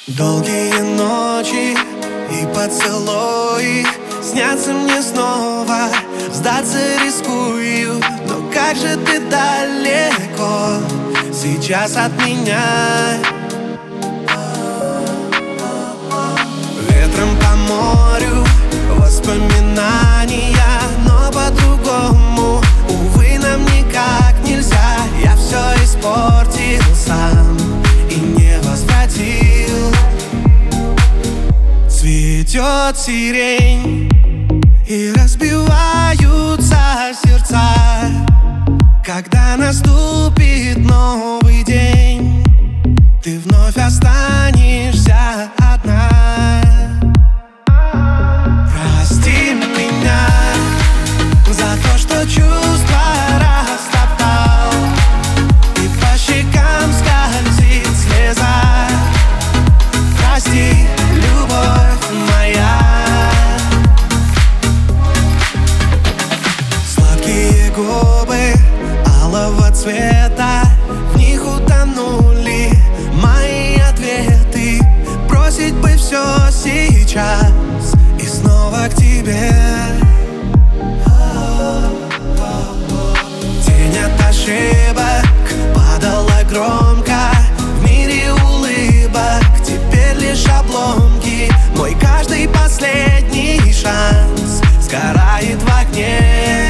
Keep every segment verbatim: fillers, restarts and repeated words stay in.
Долгие ночи и поцелуи снятся мне снова. Сдаться рискую, но как же ты далеко сейчас от меня. Ветром по морю воспоминания, но по-другому, увы, нам никак нельзя. Я все испортил сам и не возвратил. Цветет сирень и разбиваются сердца, когда наступит новый день. Ты вновь останешься одна. Прости меня за то, что чувства растоптал, и по щекам скользит слеза. Прости, любовь моя. Сладкие губы алого цвета, в них утонули мои ответы. Бросить бы все сейчас и снова к тебе. Тень от ошибок падала громко, в мире улыбок теперь лишь обломки. Мой каждый последний шанс сгорает в огне.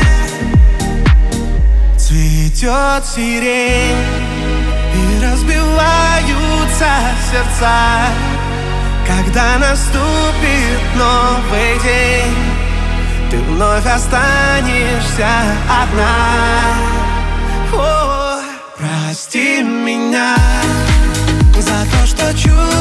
Цветет сирень и разбиваются сердца, когда наступит новый день. Ты вновь останешься одна. О, прости меня за то, что чувствую.